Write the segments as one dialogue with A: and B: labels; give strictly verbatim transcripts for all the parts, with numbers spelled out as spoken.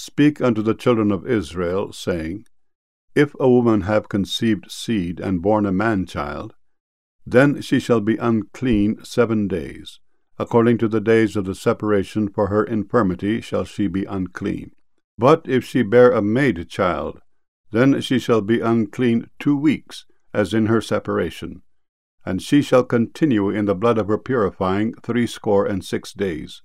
A: Speak unto the children of Israel, saying, If a woman have conceived seed, and born a man-child, then she shall be unclean seven days. According to the days of the separation for her infirmity shall she be unclean. But if she bear a maid-child, then she shall be unclean two weeks, as in her separation. And she shall continue in the blood of her purifying threescore and six days.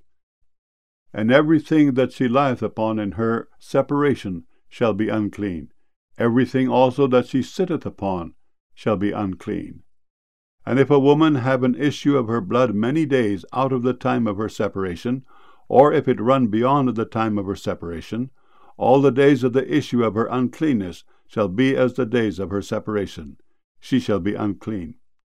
A: And everything that she lieth upon in her separation shall be unclean. Everything also that she sitteth upon shall be unclean. And if a woman have an issue of her blood many days out of the time of her separation, or if it run beyond the time of her separation, all the days of the issue of her uncleanness shall be as the days of her separation. She shall be unclean.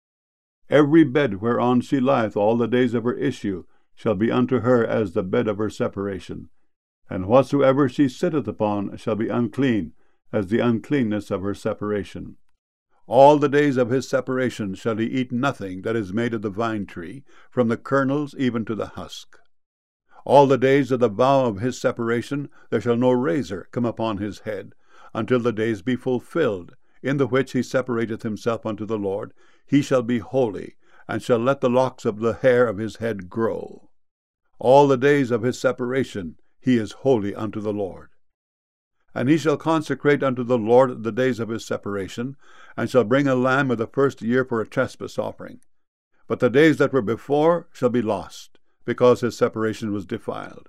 A: Every bed whereon she lieth all the days of her issue shall be unto her as the bed of her separation. And whatsoever she sitteth upon shall be unclean, as the uncleanness of her separation. All the days of his separation shall he eat nothing that is made of the vine tree, from the kernels even to the husk. All the days of the vow of his separation there shall no razor come upon his head, until the days be fulfilled, in the which he separateth himself unto the Lord. He shall be holy, and shall let the locks of the hair of his head grow. All the days of his separation he is holy unto the Lord. And he shall consecrate unto the Lord the days of his separation, and shall bring a lamb of the first year for a trespass offering. But the days that were before shall be lost, because his separation was defiled.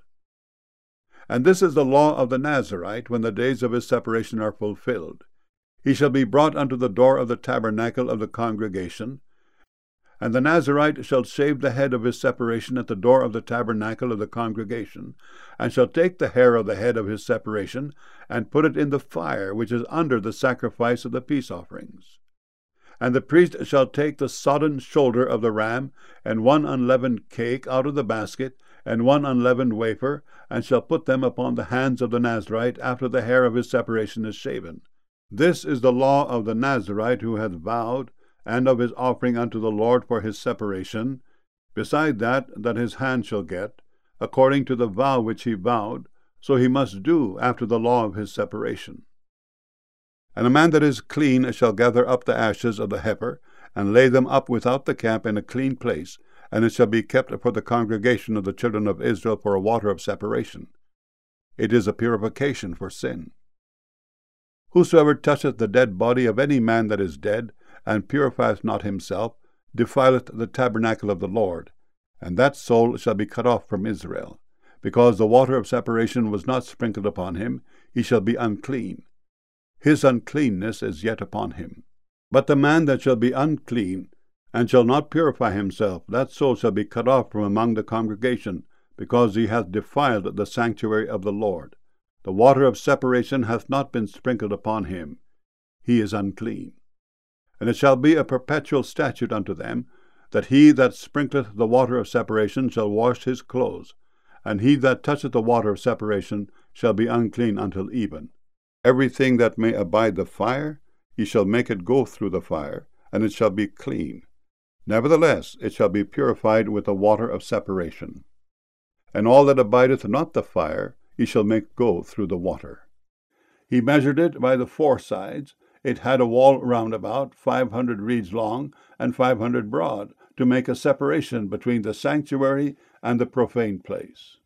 A: And this is the law of the Nazarite, when the days of his separation are fulfilled. He shall be brought unto the door of the tabernacle of the congregation, and the Nazarite shall shave the head of his separation at the door of the tabernacle of the congregation, and shall take the hair of the head of his separation, and put it in the fire which is under the sacrifice of the peace offerings. And the priest shall take the sodden shoulder of the ram, and one unleavened cake out of the basket, and one unleavened wafer, and shall put them upon the hands of the Nazarite after the hair of his separation is shaven. This is the law of the Nazarite who hath vowed, and of his offering unto the Lord for his separation, beside that that his hand shall get, according to the vow which he vowed, so he must do after the law of his separation. And a man that is clean shall gather up the ashes of the heifer, and lay them up without the camp in a clean place, and it shall be kept for the congregation of the children of Israel for a water of separation. It is a purification for sin. Whosoever toucheth the dead body of any man that is dead, and purifieth not himself, defileth the tabernacle of the Lord, and that soul shall be cut off from Israel. Because the water of separation was not sprinkled upon him, he shall be unclean. His uncleanness is yet upon him. But the man that shall be unclean, and shall not purify himself, that soul shall be cut off from among the congregation, because he hath defiled the sanctuary of the Lord. The water of separation hath not been sprinkled upon him. He is unclean. And it shall be a perpetual statute unto them, that he that sprinkleth the water of separation shall wash his clothes, and he that toucheth the water of separation shall be unclean until even. Everything that may abide the fire, ye shall make it go through the fire, and it shall be clean. Nevertheless, it shall be purified with the water of separation. And all that abideth not the fire, ye shall make go through the water. He measured it by the four sides. It had a wall round about, five hundred reeds long, and five hundred broad, to make a separation between the sanctuary and the profane place.